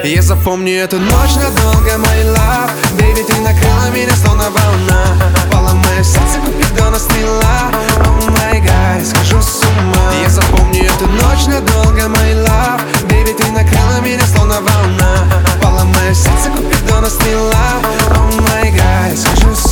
Я запомню эту ночь надолго, my love. Baby, ты накрыла меня словно волна. Пала мое сердце, Купидона сняла. Oh my God, схожу с ума. Я запомню эту ночь надолго, my love. Baby, ты накрыла меня словно волна. Пала мое сердце, Купидона сняла. Oh my God, схожу с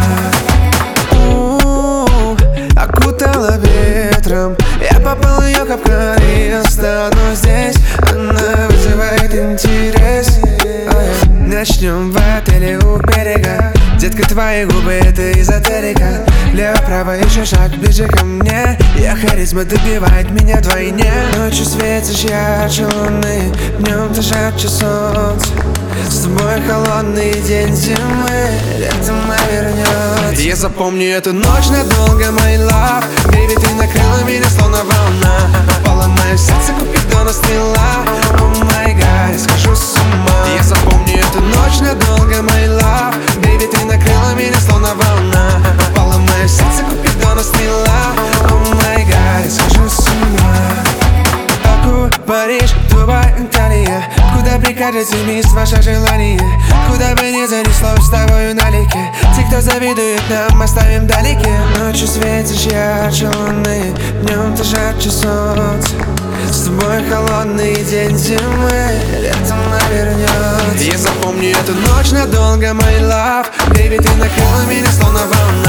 ума. Окутала ветром, я попал в ее капкан и останусь здесь. Она вызывает интерес. Начнем в отеле у берега. Детка, твои губы — это эзотерика. Влево-право еще шаг ближе ко мне. Я харизма добивает меня вдвойне. Ночью светишь ярче луны, днем ты жарче солнца. С тобой холодный день зимы, летом навернется. Я запомню эту ночь надолго, my love. Baby, ты накрыла меня словно волна. Попала мое сердце, Купидона сняла. Oh my God, схожу с ума. Я запомню эту ночь надолго, my love. Baby, ты накрыла меня словно волна. Попала мое сердце, Купидона сняла. Oh my God, схожу с ума. Баку, Париж, Дубай, Италия. Куда прикажете, мисс, ваше желание? Куда бы ни занесло, с тобою налегке. Те, кто завидует нам, оставим вдалеке. Ночью светишь ярче луны, днем ты жарче солнца. С тобой холодный день зимы, летом навернется. Я запомню эту ночь надолго, my love. Baby, ты накрыла меня словно волна.